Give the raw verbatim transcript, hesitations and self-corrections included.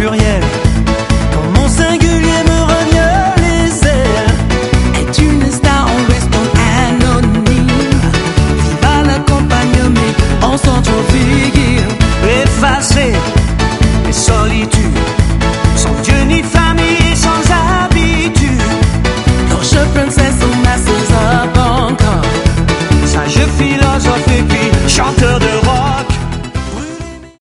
pluriel. Quand mon singulier me revient les ailes. Est une star en restant anonyme. Viva l'accompagnement en centre figure. Effacer les solitudes, sans Dieu ni famille et sans habitude. Torche princesse